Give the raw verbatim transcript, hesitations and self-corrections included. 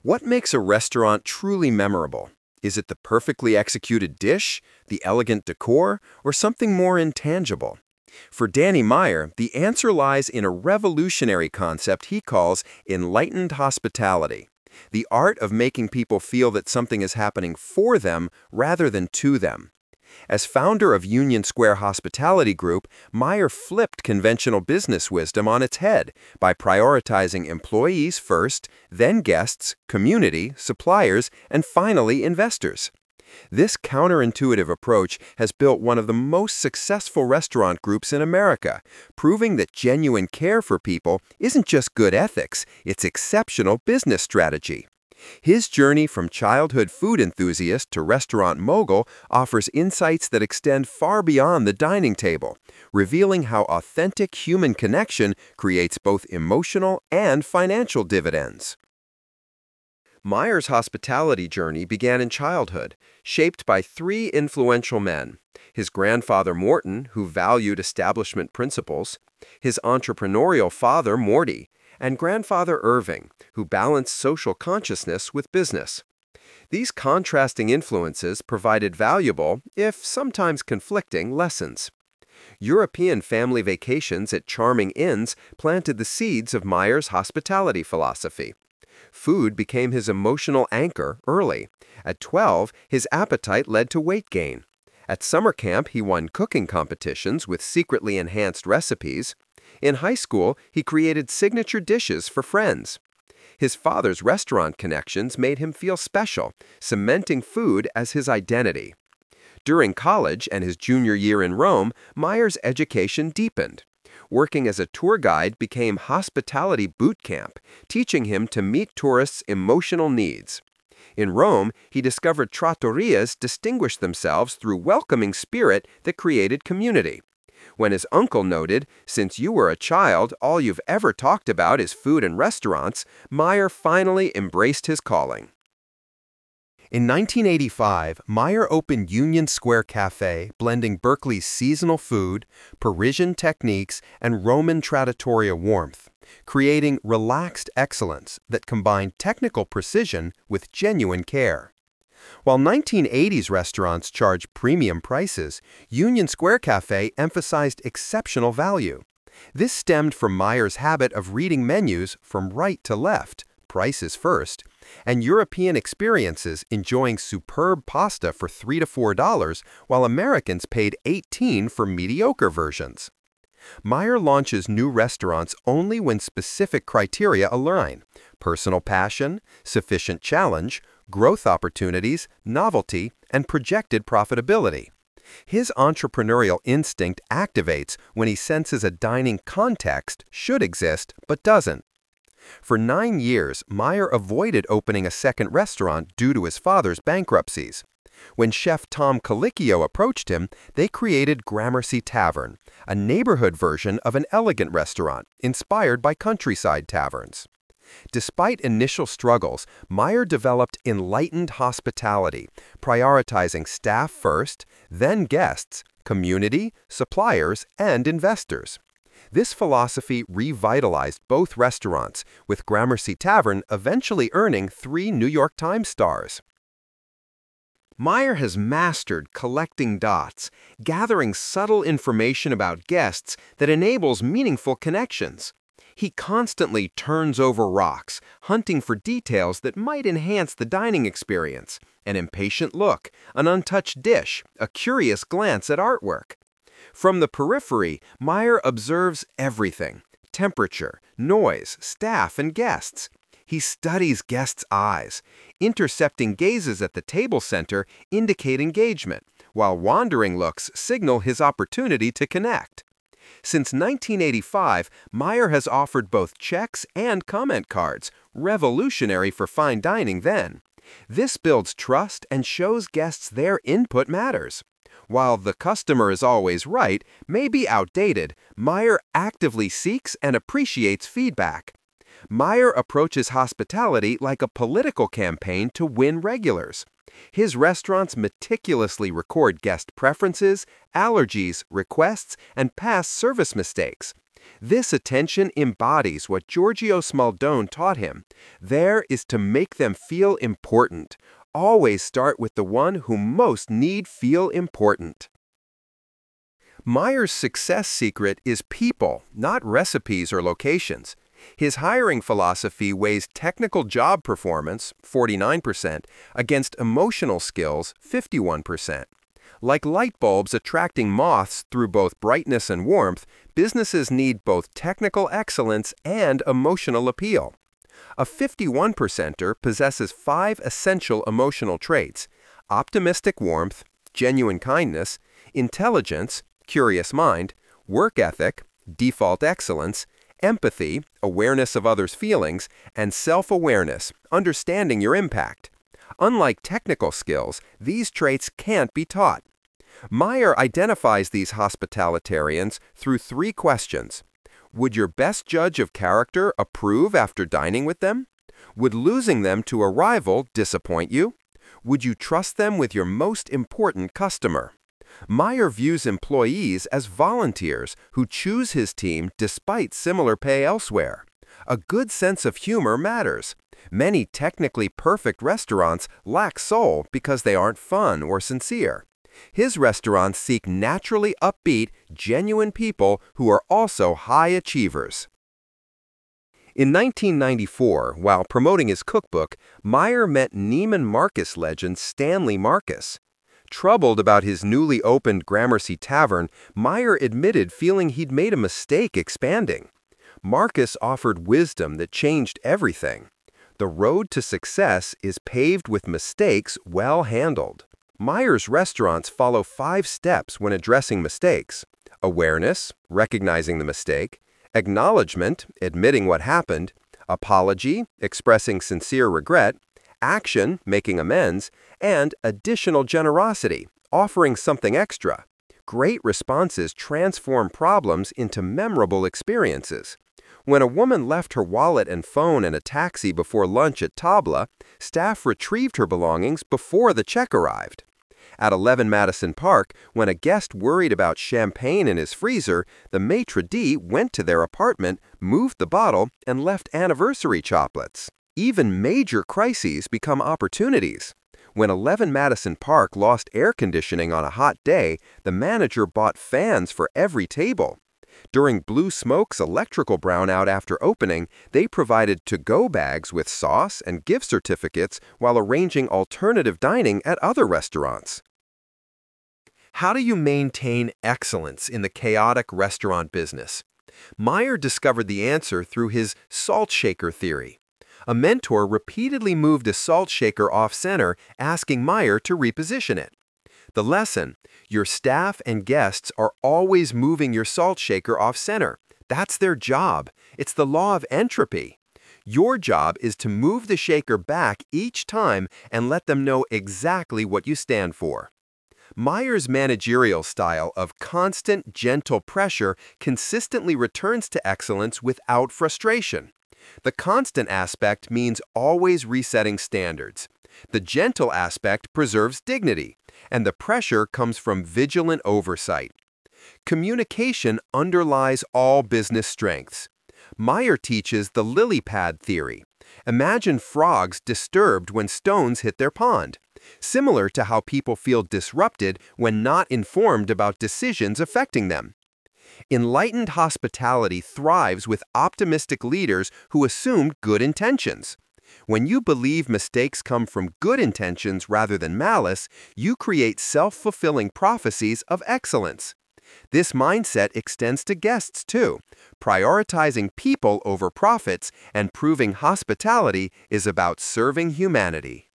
What makes a restaurant truly memorable? Is it the perfectly executed dish, the elegant decor, or something more intangible? For Danny Meyer, the answer lies in a revolutionary concept he calls enlightened hospitality, the art of making people feel that something is happening for them rather than to them. As founder of Union Square Hospitality Group, Meyer flipped conventional business wisdom on its head by prioritizing employees first, then guests, community, suppliers, and finally investors. This counterintuitive approach has built one of the most successful restaurant groups in America, proving that genuine care for people isn't just good ethics, it's exceptional business strategy. His journey from childhood food enthusiast to restaurant mogul offers insights that extend far beyond the dining table, revealing how authentic human connection creates both emotional and financial dividends. Meyer's hospitality journey began in childhood, shaped by three influential men: his grandfather Morton, who valued establishment principles; his entrepreneurial father Morty; and grandfather Irving, who balanced social consciousness with business. These contrasting influences provided valuable, if sometimes conflicting, lessons. European family vacations at charming inns planted the seeds of Meyer's hospitality philosophy. Food became his emotional anchor early. At twelve, his appetite led to weight gain. At summer camp, he won cooking competitions with secretly enhanced recipes. In high school, he created signature dishes for friends. His father's restaurant connections made him feel special, cementing food as his identity. During college and his junior year in Rome, Meyer's education deepened. Working as a tour guide became hospitality boot camp, teaching him to meet tourists' emotional needs. In Rome, he discovered trattorias distinguished themselves through welcoming spirit that created community. When his uncle noted, "Since you were a child, all you've ever talked about is food and restaurants," Meyer finally embraced his calling. In nineteen eighty-five, Meyer opened Union Square Cafe, blending Berkeley's seasonal food, Parisian techniques, and Roman trattoria warmth, creating relaxed excellence that combined technical precision with genuine care. While nineteen eighties restaurants charged premium prices, Union Square Cafe emphasized exceptional value. This stemmed from Meyer's habit of reading menus from right to left, prices first, and European experiences enjoying superb pasta for three to four dollars, while Americans paid eighteen for mediocre versions. Meyer launches new restaurants only when specific criteria align: personal passion, sufficient challenge, growth opportunities, novelty, and projected profitability. His entrepreneurial instinct activates when he senses a dining context should exist but doesn't. For nine years, Meyer avoided opening a second restaurant due to his father's bankruptcies. When chef Tom Colicchio approached him, they created Gramercy Tavern, a neighborhood version of an elegant restaurant inspired by countryside taverns. Despite initial struggles, Meyer developed enlightened hospitality, prioritizing staff first, then guests, community, suppliers, and investors. This philosophy revitalized both restaurants, with Gramercy Tavern eventually earning three New York Times stars. Meyer has mastered collecting dots, gathering subtle information about guests that enables meaningful connections. He constantly turns over rocks, hunting for details that might enhance the dining experience: an impatient look, an untouched dish, a curious glance at artwork. From the periphery, Meyer observes everything: temperature, noise, staff, and guests. He studies guests' eyes. Intercepting gazes at the table center indicate engagement, while wandering looks signal his opportunity to connect. Since nineteen eighty-five, Meyer has offered both checks and comment cards, revolutionary for fine dining then. This builds trust and shows guests their input matters. While "the customer is always right" may be outdated, Meyer actively seeks and appreciates feedback. Meyer approaches hospitality like a political campaign to win regulars. His restaurants meticulously record guest preferences, allergies, requests, and past service mistakes. This attention embodies what Giorgio Smaldone taught him. There is to make them feel important. Always start with the one who most need feel important. Meyer's success secret is people, not recipes or locations. His hiring philosophy weighs technical job performance, forty-nine percent, against emotional skills, fifty-one percent. Like light bulbs attracting moths through both brightness and warmth, businesses need both technical excellence and emotional appeal. A fifty-one percenter possesses five essential emotional traits: optimistic warmth, genuine kindness, intelligence, curious mind, work ethic, default excellence, empathy, awareness of others' feelings, and self-awareness, understanding your impact. Unlike technical skills, these traits can't be taught. Meyer identifies these hospitalitarians through three questions. Would your best judge of character approve after dining with them? Would losing them to a rival disappoint you? Would you trust them with your most important customer? Meyer views employees as volunteers who choose his team despite similar pay elsewhere. A good sense of humor matters. Many technically perfect restaurants lack soul because they aren't fun or sincere. His restaurants seek naturally upbeat, genuine people who are also high achievers. In nineteen ninety-four, while promoting his cookbook, Meyer met Neiman Marcus legend Stanley Marcus. Troubled about his newly opened Gramercy Tavern, Meyer admitted feeling he'd made a mistake expanding. Marcus offered wisdom that changed everything. The road to success is paved with mistakes well handled. Meyer's restaurants follow five steps when addressing mistakes: awareness, recognizing the mistake; acknowledgement, admitting what happened; apology, expressing sincere regret; action, making amends; and additional generosity, offering something extra. Great responses transform problems into memorable experiences. When a woman left her wallet and phone in a taxi before lunch at Tabla, staff retrieved her belongings before the check arrived. At eleven Madison Park, when a guest worried about champagne in his freezer, the maitre d' went to their apartment, moved the bottle, and left anniversary chocolates. Even major crises become opportunities. When eleven Madison Park lost air conditioning on a hot day, the manager bought fans for every table. During Blue Smoke's electrical brownout after opening, they provided to-go bags with sauce and gift certificates while arranging alternative dining at other restaurants. How do you maintain excellence in the chaotic restaurant business? Meyer discovered the answer through his salt shaker theory. A mentor repeatedly moved a salt shaker off-center, asking Meyer to reposition it. The lesson: your staff and guests are always moving your salt shaker off-center. That's their job. It's the law of entropy. Your job is to move the shaker back each time and let them know exactly what you stand for. Meyer's managerial style of constant, gentle pressure consistently returns to excellence without frustration. The constant aspect means always resetting standards. The gentle aspect preserves dignity, and the pressure comes from vigilant oversight. Communication underlies all business strengths. Meyer teaches the lily pad theory. Imagine frogs disturbed when stones hit their pond, similar to how people feel disrupted when not informed about decisions affecting them. Enlightened hospitality thrives with optimistic leaders who assume good intentions. When you believe mistakes come from good intentions rather than malice, you create self-fulfilling prophecies of excellence. This mindset extends to guests too. Prioritizing people over profits and proving hospitality is about serving humanity.